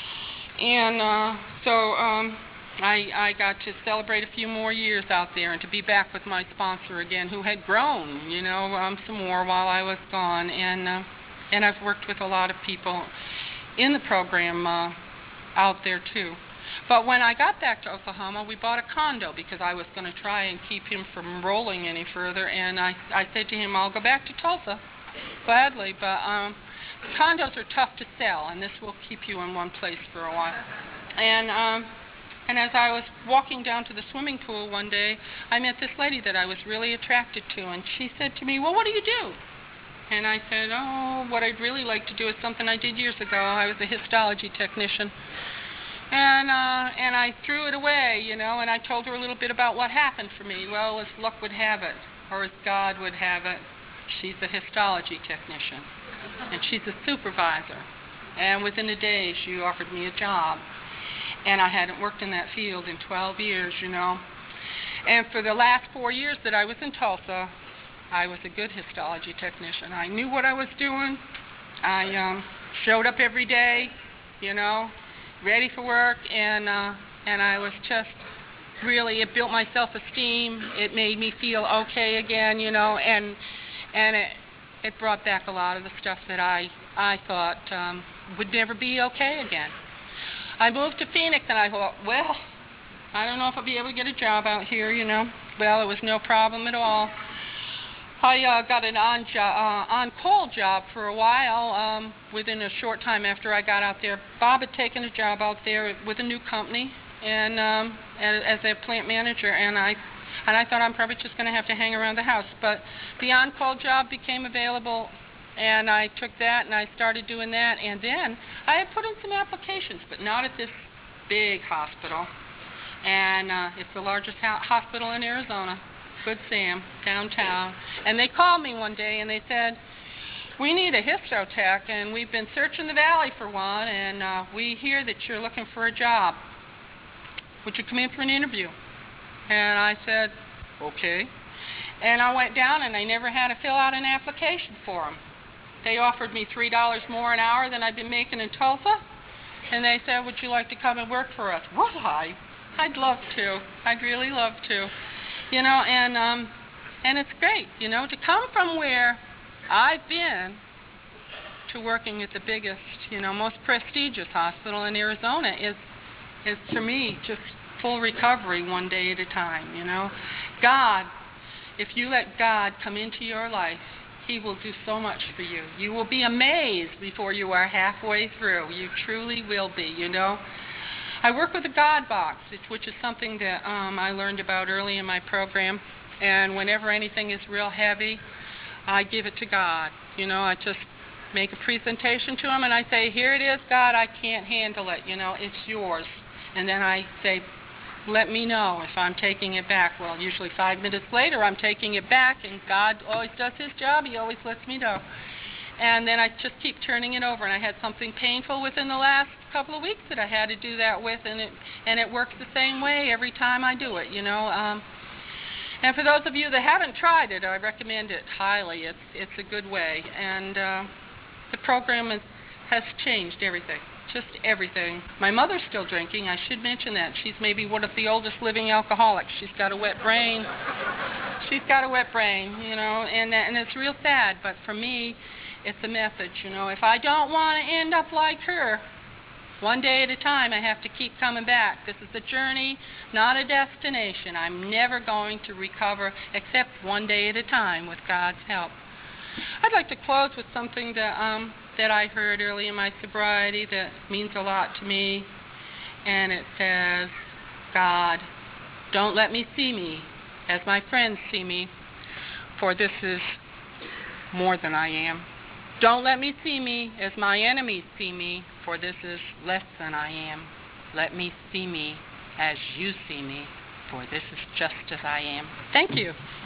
And so I got to celebrate a few more years out there and to be back with my sponsor again, who had grown, some more while I was gone. And I've worked with a lot of people in the program out there too. But when I got back to Oklahoma, we bought a condo because I was going to try and keep him from rolling any further. And I said to him, I'll go back to Tulsa gladly, but condos are tough to sell, and this will keep you in one place for a while. And as I was walking down to the swimming pool one day, I met this lady that I was really attracted to, and she said to me, well, what do you do? And I said, what I'd really like to do is something I did years ago. I was a histology technician. And I threw it away, and I told her a little bit about what happened for me. Well, as luck would have it, or as God would have it, she's a histology technician, and she's a supervisor. And within a day, she offered me a job. And I hadn't worked in that field in 12 years, And for the last 4 years that I was in Tulsa, I was a good histology technician. I knew what I was doing. I showed up every day, ready for work, and I was just really, it built my self-esteem. It made me feel okay again, and it brought back a lot of the stuff that I thought would never be okay again. I moved to Phoenix, and I thought, well, I don't know if I'll be able to get a job out here, Well, it was no problem at all. I got an on-call job for a while. Within a short time after I got out there, Bob had taken a job out there with a new company, and as a plant manager, and I thought I'm probably just going to have to hang around the house. But the on-call job became available, and I took that, and I started doing that. And then I had put in some applications, but not at this big hospital. And it's the largest hospital in Arizona, Good Sam, downtown. And they called me one day, and they said, we need a histotech, and we've been searching the valley for one, and we hear that you're looking for a job. Would you come in for an interview? And I said, okay. And I went down, and I never had to fill out an application for them. They offered me $3 more an hour than I'd been making in Tulsa, and they said, would you like to come and work for us? Would I? I'd love to. I'd really love to. And it's great, to come from where I've been to working at the biggest, most prestigious hospital in Arizona is to me just full recovery one day at a time, God, if you let God come into your life, He will do so much for you. You will be amazed before you are halfway through. You truly will be, I work with a God box, which is something that I learned about early in my program. And whenever anything is real heavy, I give it to God. I just make a presentation to Him, and I say, here it is, God, I can't handle it. It's yours. And then I say, let me know if I'm taking it back. Well, usually 5 minutes later, I'm taking it back, and God always does His job. He always lets me know. And then I just keep turning it over. And I had something painful within the last couple of weeks that I had to do that with, and it works the same way every time I do it, you know. And for those of you that haven't tried it, I recommend it highly. It's a good way. And the program has changed everything. Just everything. My mother's still drinking. I should mention that. She's maybe one of the oldest living alcoholics. She's got a wet brain. She's got a wet brain, you know, and it's real sad. But for me, it's a message, you know. If I don't want to end up like her, one day at a time, I have to keep coming back. This is a journey, not a destination. I'm never going to recover except one day at a time with God's help. I'd like to close with something that I heard early in my sobriety that means a lot to me. And it says, God, don't let me see me as my friends see me, for this is more than I am. Don't let me see me as my enemies see me, for this is less than I am. Let me see me as you see me, for this is just as I am. Thank you.